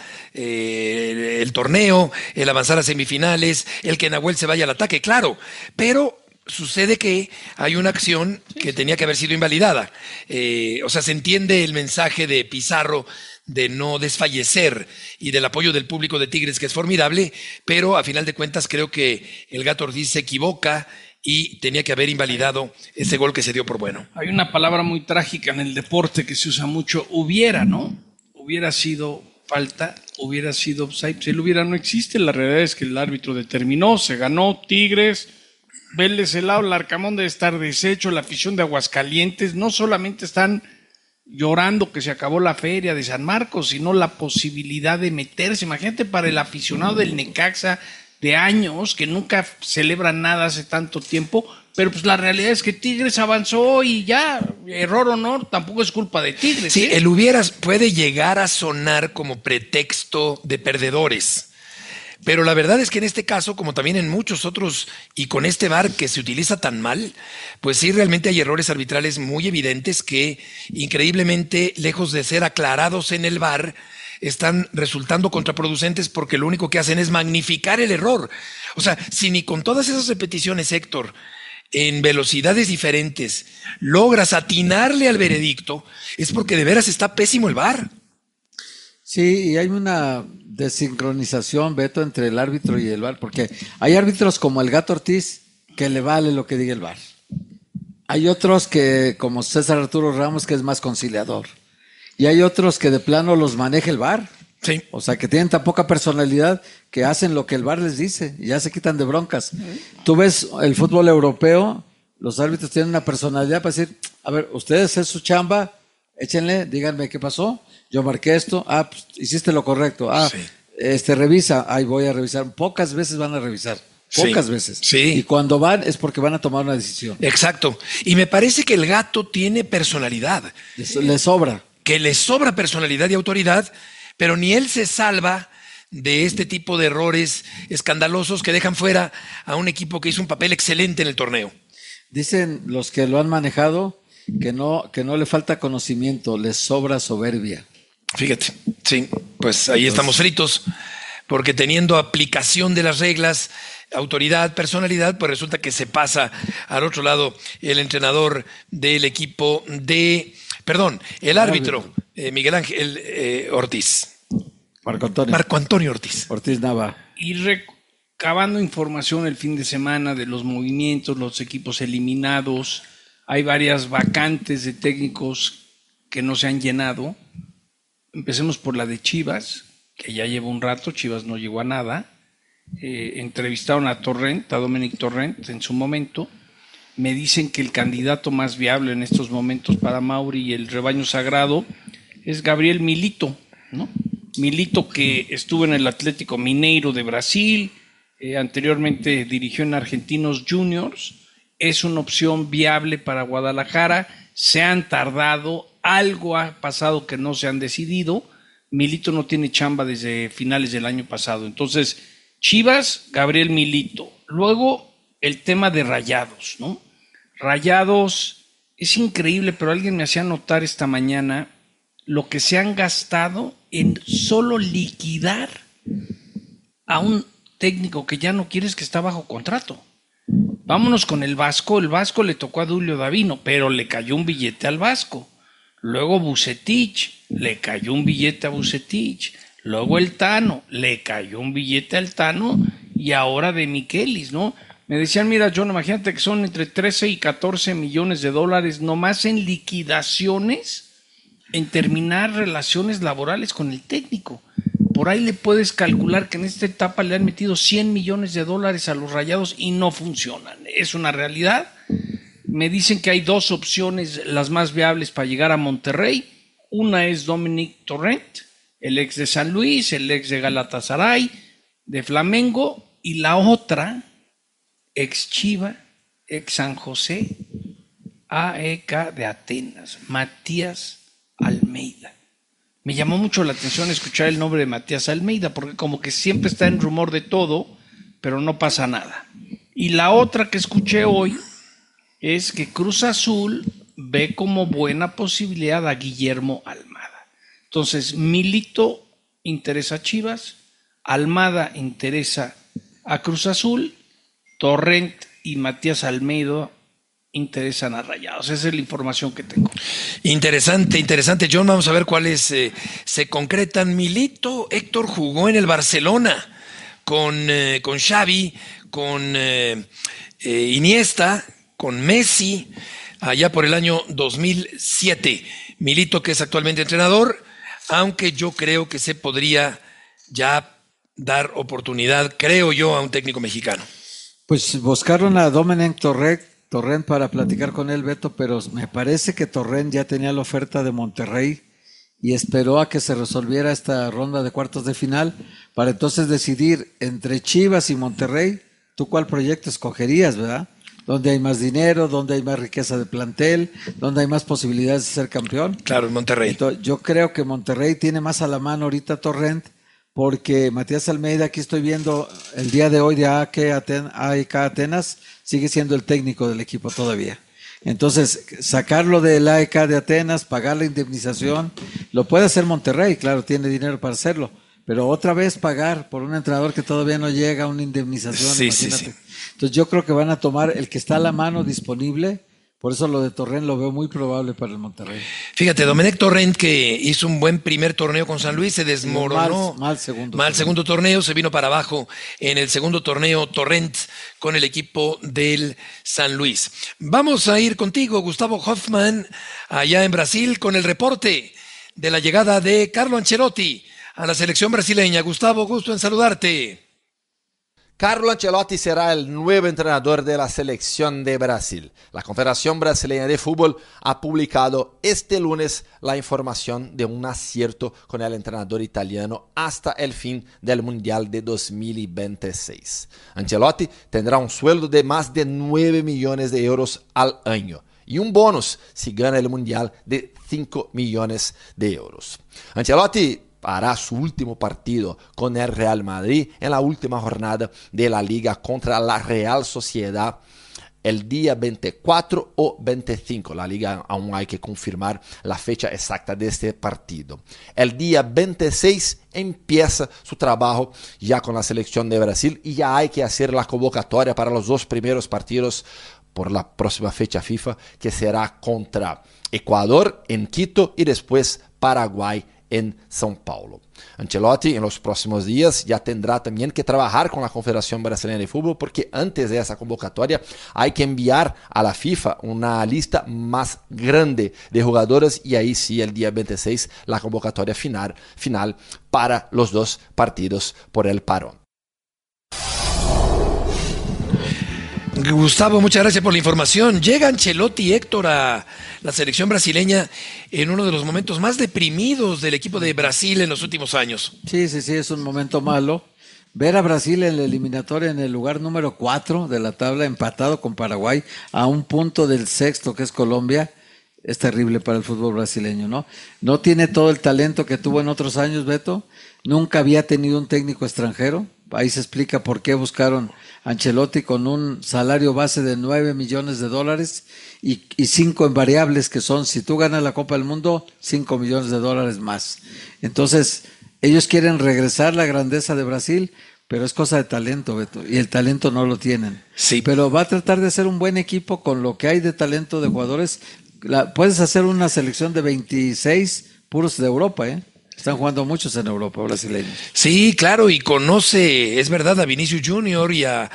el torneo, el avanzar a semifinales, el que Nahuel se vaya al ataque, claro, pero sucede que hay una acción que tenía que haber sido invalidada. O sea, se entiende el mensaje de Pizarro de no desfallecer y del apoyo del público de Tigres, que es formidable, pero a final de cuentas creo que el Gato Ortiz se equivoca y tenía que haber invalidado ese gol que se dio por bueno. Hay una palabra muy trágica en el deporte que se usa mucho, hubiera, ¿no? Hubiera sido falta, hubiera sido offside. Si el hubiera no existe, la realidad es que el árbitro determinó, se ganó Tigres, Vélez helado, el Arcamón debe estar deshecho, la afición de Aguascalientes, no solamente están llorando que se acabó la feria de San Marcos, sino la posibilidad de meterse. Imagínate para el aficionado del Necaxa de años, que nunca celebra nada hace tanto tiempo, pero pues la realidad es que Tigres avanzó y ya, error o no, tampoco es culpa de Tigres. Sí, el hubieras puede llegar a sonar como pretexto de perdedores. Pero la verdad es que en este caso, como también en muchos otros, y con este VAR que se utiliza tan mal, pues sí, realmente hay errores arbitrales muy evidentes que, increíblemente, lejos de ser aclarados en el VAR, están resultando contraproducentes porque lo único que hacen es magnificar el error. O sea, si ni con todas esas repeticiones, Héctor, en velocidades diferentes, logras atinarle al veredicto, es porque de veras está pésimo el VAR. Sí, y hay una desincronización, Beto, entre el árbitro y el VAR, porque hay árbitros como el Gato Ortiz que le vale lo que diga el VAR. Hay otros que, como César Arturo Ramos, que es más conciliador. Y hay otros que de plano los maneja el VAR. Sí. O sea, que tienen tan poca personalidad que hacen lo que el VAR les dice y ya se quitan de broncas. Tú ves el fútbol europeo, los árbitros tienen una personalidad para decir, a ver, ustedes es su chamba, échenle, díganme qué pasó. Yo marqué esto, pues hiciste lo correcto. Sí. Revisa, voy a revisar. Pocas veces van a revisar. Pocas veces. Sí. Y cuando van es porque van a tomar una decisión. Exacto. Y me parece que el Gato tiene personalidad. Le sobra. Que le sobra personalidad y autoridad, pero ni él se salva de este tipo de errores escandalosos que dejan fuera a un equipo que hizo un papel excelente en el torneo. Dicen los que lo han manejado que no le falta conocimiento, le sobra soberbia. Fíjate, sí, pues ahí estamos fritos, porque teniendo aplicación de las reglas, autoridad, personalidad, pues resulta que se pasa al otro lado el entrenador del equipo el árbitro, Miguel Ángel Ortiz. Marco Antonio Ortiz. Ortiz Nava. Y recabando información el fin de semana de los movimientos, los equipos eliminados, hay varias vacantes de técnicos que no se han llenado. Empecemos por la de Chivas, que ya lleva un rato, Chivas no llegó a nada. Entrevistaron a Dominic Torrent en su momento. Me dicen que el candidato más viable en estos momentos para Mauri y el rebaño sagrado es Gabriel Milito, ¿no? Milito, que estuvo en el Atlético Mineiro de Brasil, anteriormente dirigió en Argentinos Juniors, es una opción viable para Guadalajara. Se han tardado, algo ha pasado que no se han decidido. Milito no tiene chamba desde finales del año pasado. Entonces, Chivas, Gabriel Milito. Luego, el tema de Rayados, ¿no? Rayados, es increíble, pero alguien me hacía notar esta mañana lo que se han gastado en solo liquidar a un técnico que ya no quieres, que está bajo contrato. Vámonos con el Vasco. El Vasco le tocó a Dulio Davino, pero le cayó un billete al Vasco. Luego Vucetich, le cayó un billete a Vucetich. Luego el Tano, le cayó un billete al Tano. Y ahora de Michelis, ¿no? Me decían, mira, John, imagínate que son entre 13 y 14 millones de dólares nomás en liquidaciones, en terminar relaciones laborales con el técnico. Por ahí le puedes calcular que en esta etapa le han metido 100 millones de dólares a los Rayados y no funcionan. Es una realidad. Me dicen que hay dos opciones, las más viables para llegar a Monterrey. Una es Dominic Torrent, el ex de San Luis, el ex de Galatasaray, de Flamengo, y la otra, ex Chiva, ex San José, AEK de Atenas, Matías Almeida. Me llamó mucho la atención escuchar el nombre de Matías Almeida, porque como que siempre está en rumor de todo, pero no pasa nada. Y la otra que escuché hoy es que Cruz Azul ve como buena posibilidad a Guillermo Almada. Entonces, Milito interesa a Chivas, Almada interesa a Cruz Azul, Torrent y Matías Almeida interesan a Rayados. Esa es la información que tengo. Interesante, John. Vamos a ver cuáles se concretan. Milito, Héctor, jugó en el Barcelona con Xavi, con Iniesta, con Messi, allá por el año 2007. Milito, que es actualmente entrenador, aunque yo creo que se podría ya dar oportunidad, creo yo, a un técnico mexicano. Pues buscaron a Dominic Torrent para platicar con él, Beto, pero me parece que Torrent ya tenía la oferta de Monterrey y esperó a que se resolviera esta ronda de cuartos de final para entonces decidir entre Chivas y Monterrey. ¿Tú cuál proyecto escogerías, verdad? ¿Dónde hay más dinero? ¿Dónde hay más riqueza de plantel? ¿Dónde hay más posibilidades de ser campeón? Claro, en Monterrey. Entonces, yo creo que Monterrey tiene más a la mano ahorita Torrent, porque Matías Almeida, aquí estoy viendo el día de hoy de AEK Atenas, sigue siendo el técnico del equipo todavía. Entonces, sacarlo del AEK de Atenas, pagar la indemnización, lo puede hacer Monterrey, claro, tiene dinero para hacerlo, pero otra vez pagar por un entrenador que todavía no llega a una indemnización, imagínate. Sí. Entonces, yo creo que van a tomar el que está a la mano disponible. Por eso lo de Torrent lo veo muy probable para el Monterrey. Fíjate, Dominic Torrent, que hizo un buen primer torneo con San Luis, se desmoronó. Mal segundo torneo, se vino para abajo en el segundo torneo Torrent con el equipo del San Luis. Vamos a ir contigo, Gustavo Hoffman, allá en Brasil, con el reporte de la llegada de Carlo Ancelotti a la selección brasileña. Gustavo, gusto en saludarte. Carlo Ancelotti será el nuevo entrenador de la selección de Brasil. La Confederación Brasileña de Fútbol ha publicado este lunes la información de un acierto con el entrenador italiano hasta el fin del Mundial de 2026. Ancelotti tendrá un sueldo de más de 9 millones de euros al año y un bonus si gana el Mundial de 5 millones de euros. Ancelotti hará su último partido con el Real Madrid en la última jornada de la Liga contra la Real Sociedad el día 24 o 25. La Liga aún hay que confirmar la fecha exacta de este partido. El día 26 empieza su trabajo ya con la selección de Brasil y ya hay que hacer la convocatoria para los dos primeros partidos por la próxima fecha FIFA, que será contra Ecuador en Quito y después Paraguay en São Paulo. Ancelotti en los próximos días ya tendrá también que trabajar con la Confederación Brasileña de Fútbol, porque antes de esa convocatoria hay que enviar a la FIFA una lista más grande de jugadores y ahí sí el día 26 la convocatoria final para los dos partidos por el parón. Gustavo, muchas gracias por la información. Llega Ancelotti, Héctor, a la selección brasileña en uno de los momentos más deprimidos del equipo de Brasil en los últimos años. Sí, es un momento malo. Ver a Brasil en la eliminatoria en el lugar número 4 de la tabla, empatado con Paraguay, a un punto del sexto, que es Colombia, es terrible para el fútbol brasileño, ¿no? No tiene todo el talento que tuvo en otros años, Beto. Nunca había tenido un técnico extranjero. Ahí se explica por qué buscaron a Ancelotti con un salario base de $9 millones y 5 en variables, que son, si tú ganas la Copa del Mundo, $5 millones más. Entonces, ellos quieren regresar la grandeza de Brasil, pero es cosa de talento, Beto, y el talento no lo tienen. Sí. Pero va a tratar de hacer un buen equipo con lo que hay de talento de jugadores. Puedes hacer una selección de 26 puros de Europa, ¿eh? Están jugando muchos en Europa, brasileños. Sí, claro, y conoce, es verdad, a Vinicius Junior y a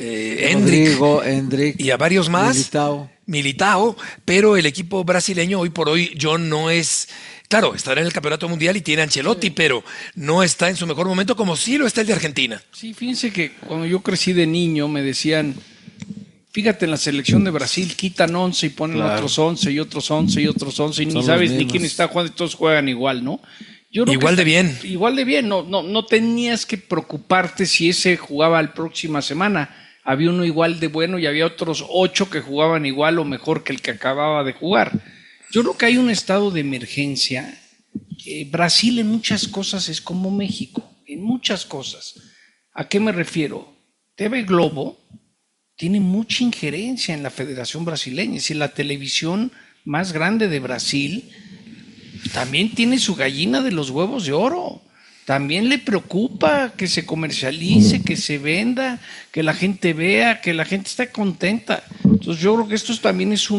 Endrick y a varios más. Militao, pero el equipo brasileño hoy por hoy, John, no es... Claro, estará en el Campeonato Mundial y tiene a Ancelotti, pero no está en su mejor momento como sí lo está el de Argentina. Sí, fíjense que cuando yo crecí de niño me decían, fíjate en la selección de Brasil, quitan 11 y ponen otros 11 y otros 11 y otros 11 y ni sabes ni quién está jugando y todos juegan igual, ¿no? Yo creo igual de bien. Igual de bien, no tenías que preocuparte si ese jugaba la próxima semana. Había uno igual de bueno y había otros 8 que jugaban igual o mejor que el que acababa de jugar. Yo creo que hay un estado de emergencia. Brasil en muchas cosas es como México, en muchas cosas. ¿A qué me refiero? TV Globo tiene mucha injerencia en la Federación Brasileña. Es decir, la televisión más grande de Brasil también tiene su gallina de los huevos de oro. También le preocupa que se comercialice, que se venda, que la gente vea, que la gente esté contenta. Entonces yo creo que esto también es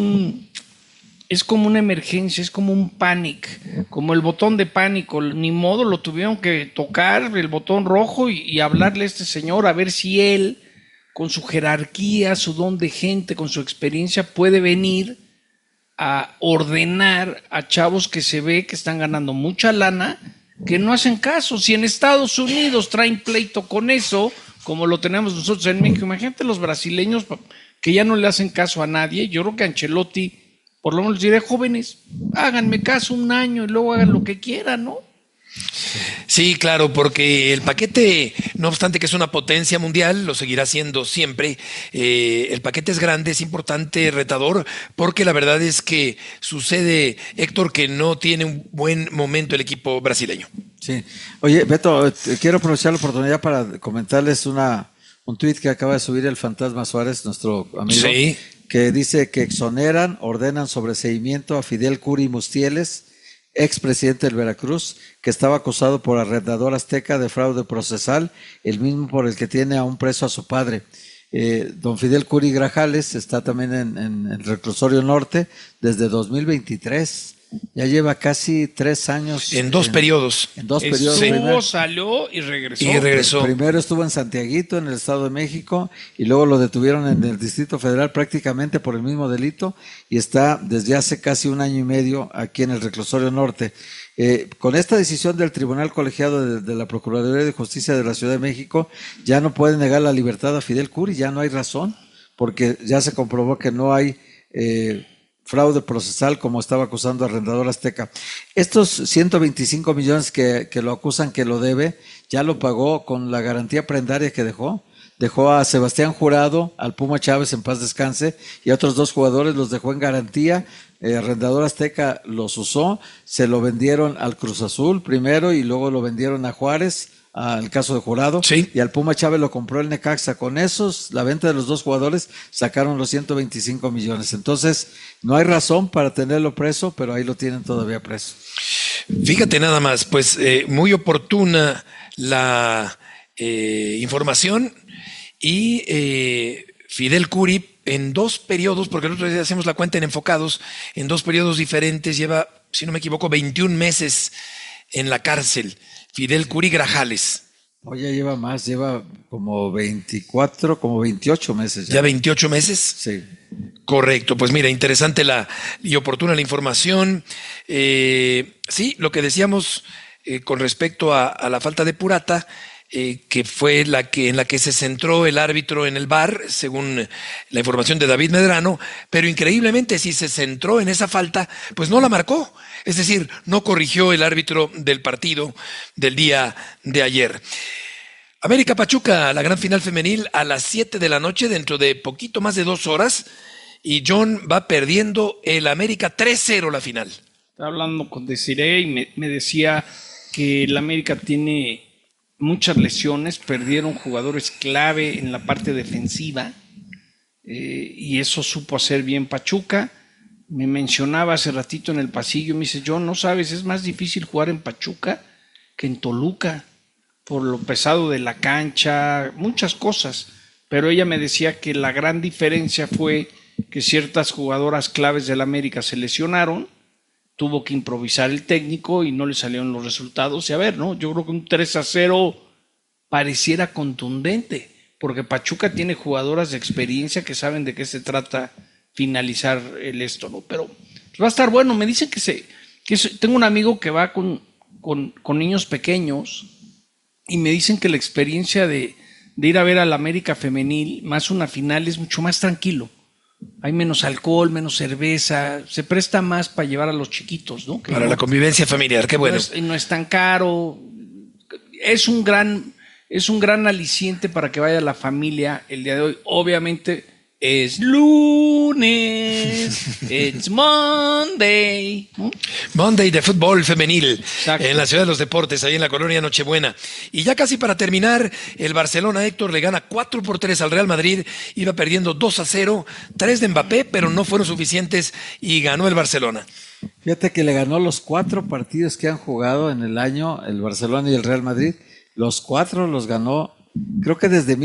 como una emergencia, es como un panic, como el botón de pánico. Ni modo, lo tuvieron que tocar, el botón rojo, y hablarle a este señor a ver si él, con su jerarquía, su don de gente, con su experiencia, puede venir a ordenar a chavos que se ve que están ganando mucha lana, que no hacen caso. Si en Estados Unidos traen pleito con eso, como lo tenemos nosotros en México, imagínate los brasileños que ya no le hacen caso a nadie. Yo creo que Ancelotti, por lo menos diré, jóvenes, háganme caso un año y luego hagan lo que quieran, ¿no? Sí, claro, porque el paquete, no obstante que es una potencia mundial, lo seguirá siendo siempre. El paquete es grande, es importante, retador, porque la verdad es que sucede, Héctor, que no tiene un buen momento el equipo brasileño. Sí. Oye, Beto, quiero aprovechar la oportunidad para comentarles un tuit que acaba de subir el Fantasma Suárez, nuestro amigo, sí, que dice que ordenan sobreseimiento a Fidel Curi Mustieles, expresidente del Veracruz, que estaba acusado por Arrendador Azteca de fraude procesal, el mismo por el que tiene aún preso a su padre. Don Fidel Curi Grajales está también en el reclusorio norte desde 2023. Ya lleva casi 3 años. En dos periodos. En 2 periodos. Estuvo, salió y regresó. Primero estuvo en Santiaguito, en el Estado de México, y luego lo detuvieron en el Distrito Federal prácticamente por el mismo delito, y está desde hace casi 1 año y medio aquí en el reclusorio norte. Con esta decisión del Tribunal Colegiado de la Procuraduría de Justicia de la Ciudad de México, ya no puede negar la libertad a Fidel Curi, ya no hay razón, porque ya se comprobó que no hay fraude procesal como estaba acusando Arrendador Azteca. Estos 125 millones que lo acusan que lo debe, ya lo pagó con la garantía prendaria que dejó. Dejó a Sebastián Jurado, al Puma Chávez, en paz descanse, y a otros 2 jugadores los dejó en garantía. Arrendador Azteca los usó, se lo vendieron al Cruz Azul primero y luego lo vendieron a Juárez, al caso de Jurado, sí, y al Puma Chávez lo compró el Necaxa. Con esos, la venta de los 2 jugadores, sacaron los 125 millones. Entonces, no hay razón para tenerlo preso, pero ahí lo tienen todavía preso. Fíjate nada más, pues muy oportuna la información, y Fidel Curi en 2 periodos, porque nosotros hacemos la cuenta en enfocados, en 2 periodos diferentes, lleva, si no me equivoco, 21 meses en la cárcel. Fidel Curi Grajales. Oye, lleva más, lleva como 24, como 28 meses. ¿Ya 28 meses? Sí. Correcto, pues mira, interesante y oportuna la información. Sí, lo que decíamos con respecto a la falta de Purata, que fue en la que se centró el árbitro en el VAR, según la información de David Medrano, pero increíblemente si se centró en esa falta, pues no la marcó. Es decir, no corrigió el árbitro del partido del día de ayer. América Pachuca, la gran final femenil a las 7 de la noche, dentro de poquito más de 2 horas. y John va perdiendo el América 3-0 la final. Estaba hablando con Desiree y me decía que el América tiene muchas lesiones, perdieron jugadores clave en la parte defensiva y eso supo hacer bien Pachuca. Me mencionaba hace ratito en el pasillo, me dice, John, no sabes, es más difícil jugar en Pachuca que en Toluca, por lo pesado de la cancha, muchas cosas, pero ella me decía que la gran diferencia fue que ciertas jugadoras claves del América se lesionaron, tuvo que improvisar el técnico y no le salieron los resultados, y a ver, ¿no? Yo creo que un 3-0 pareciera contundente, porque Pachuca tiene jugadoras de experiencia que saben de qué se trata finalizar el esto, ¿no? Pero va a estar bueno. Me dicen tengo un amigo que va con niños pequeños y me dicen que la experiencia de ir a ver al América femenil, más una final, es mucho más tranquilo. Hay menos alcohol, menos cerveza, se presta más para llevar a los chiquitos, ¿no? Para la convivencia familiar, qué bueno. No es tan caro. Es un gran aliciente para que vaya la familia el día de hoy. Obviamente es lunes, it's Monday. Monday de fútbol femenil. Exacto. En la Ciudad de los Deportes, ahí en la colonia Nochebuena. Y ya casi para terminar, el Barcelona, Héctor, le gana 4-3 al Real Madrid, iba perdiendo 2-0, 3 de Mbappé, pero no fueron suficientes y ganó el Barcelona. Fíjate que le ganó los 4 partidos que han jugado en el año, el Barcelona y el Real Madrid, los 4 los ganó, creo que desde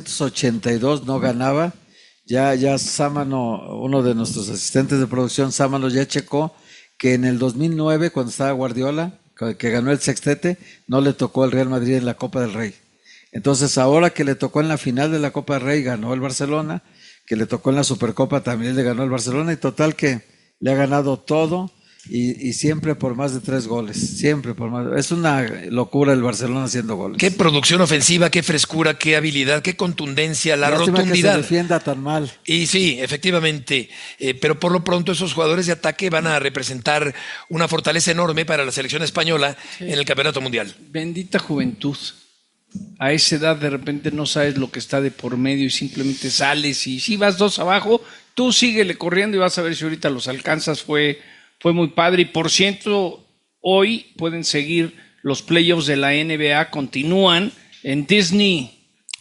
1982 no ganaba. Ya Sámano, uno de nuestros asistentes de producción, Sámano, ya checó que en el 2009, cuando estaba Guardiola, que ganó el sextete, no le tocó el Real Madrid en la Copa del Rey. Entonces, ahora que le tocó en la final de la Copa del Rey, ganó el Barcelona, que le tocó en la Supercopa, también le ganó el Barcelona, y total que le ha ganado todo, y siempre por más de 3 goles, siempre por más. Es una locura el Barcelona haciendo goles. Qué producción ofensiva, qué frescura, qué habilidad, qué contundencia, la rotundidad. Que se defienda tan mal. Y sí, efectivamente, pero por lo pronto esos jugadores de ataque van a representar una fortaleza enorme para la selección española en el Campeonato Mundial. Bendita juventud. A esa edad de repente no sabes lo que está de por medio y simplemente sales y si vas 2 abajo, tú síguele corriendo y vas a ver si ahorita los alcanzas. Fue muy padre y por cierto, hoy pueden seguir los playoffs de la NBA, continúan en Disney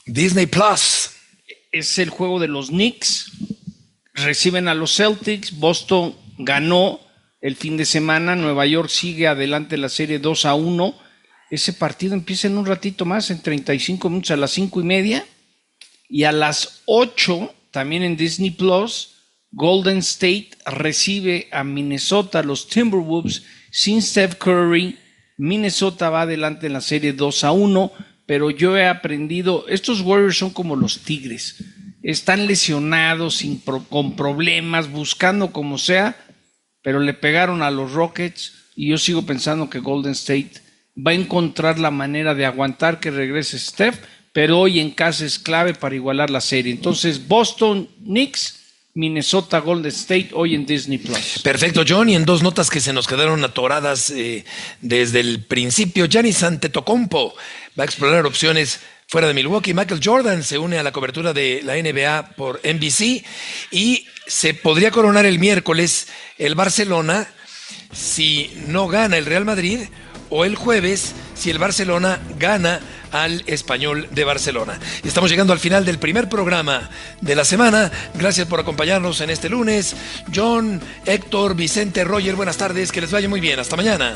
Plus. Es el juego de los Knicks, reciben a los Celtics, Boston ganó el fin de semana, Nueva York sigue adelante la serie 2-1, ese partido empieza en un ratito más, en 35 minutos a las 5:30 y a las 8 también en Disney Plus. Golden State recibe a Minnesota, los Timberwolves, sin Steph Curry. Minnesota va adelante en la serie 2-1, pero yo he aprendido, estos Warriors son como los Tigres, están lesionados, con problemas, buscando como sea, pero le pegaron a los Rockets y yo sigo pensando que Golden State va a encontrar la manera de aguantar que regrese Steph, pero hoy en casa es clave para igualar la serie. Entonces, Boston, Knicks, Minnesota, Golden State, hoy en Disney Plus. Perfecto, John, y en 2 notas que se nos quedaron atoradas desde el principio, Giannis Antetokounmpo va a explorar opciones fuera de Milwaukee. Michael Jordan se une a la cobertura de la NBA por NBC y se podría coronar el miércoles el Barcelona si no gana el Real Madrid, o el jueves si el Barcelona gana al Español de Barcelona. Estamos llegando al final del primer programa de la semana. Gracias por acompañarnos en este lunes. John, Héctor, Vicente, Roger, buenas tardes, que les vaya muy bien. Hasta mañana.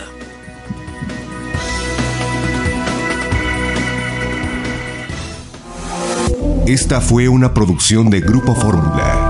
Esta fue una producción de Grupo Fórmula.